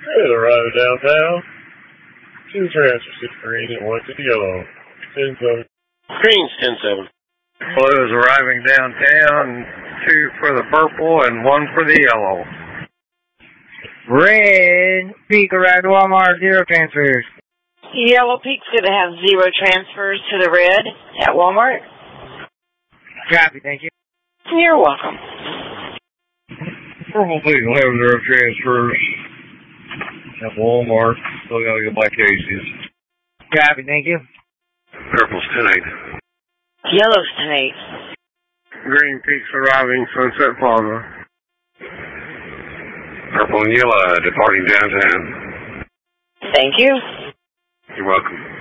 Red arrived downtown. 2 transfers to green and 1 to yellow. 10-7. Green's 10-7. Blues arriving downtown. 2 for the purple and 1 for the yellow. Red Peak arrived at Walmart, 0 transfers. Yellow Peak's going to have 0 transfers to the red at Walmart. Copy, thank you. You're welcome. Purple Peak will have 0 transfers at Walmart. Still got to get by Casey's. Copy, thank you. Purple's 10-8. Yellow's 10-8. Green Peak's arriving Sunset Plaza. Purple and yellow departing downtown. Thank you. You're welcome.